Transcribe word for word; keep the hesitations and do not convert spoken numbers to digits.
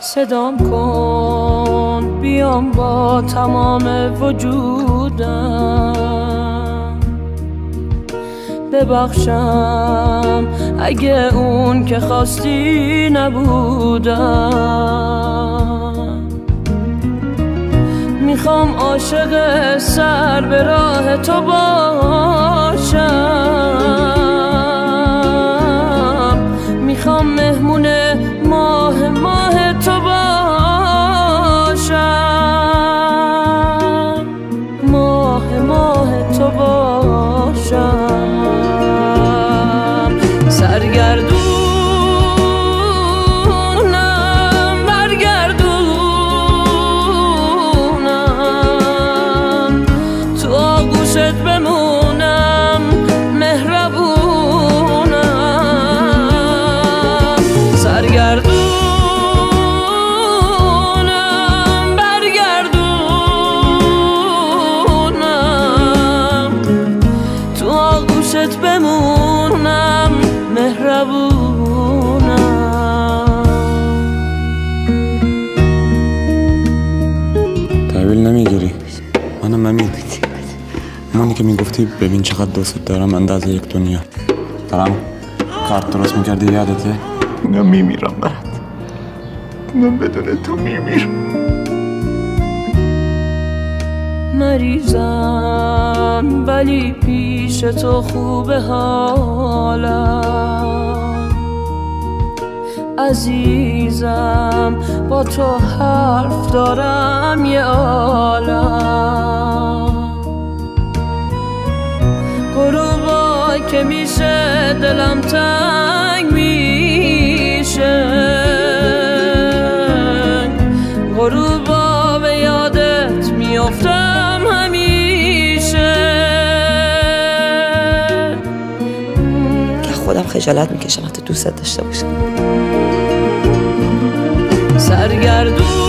صدام کن بیام با تمام وجودم، ببخشم اگه اون که خواستی نبودم. میخوام عاشق سر به راه تو باشم، میخوام مهمون ماه ماه تو باشم، ماه ماه تو باشم. سرگردونم برگردونم، تو آغوشت بمونم مهربونم. سرگردونم بمونم مهربونم. تحویل نمیگیری؟ منم امید، همونی که میگفتی ببین چقدر دوست دارم اندازه یک دنیا. دارم کارت درست میکردی یادته؟ من میمیرم برات، من بدون تو میمیرم. مریضم ولی پیش تو خوبه حالم، عزیزم با تو حرف دارم یه عالم. غروبا که میشه دلم تنگ میشه، غروبا به یادت میافتم همیشه. که خودم خجالت میکشم حتی دوستت داشته باشم. سرگردون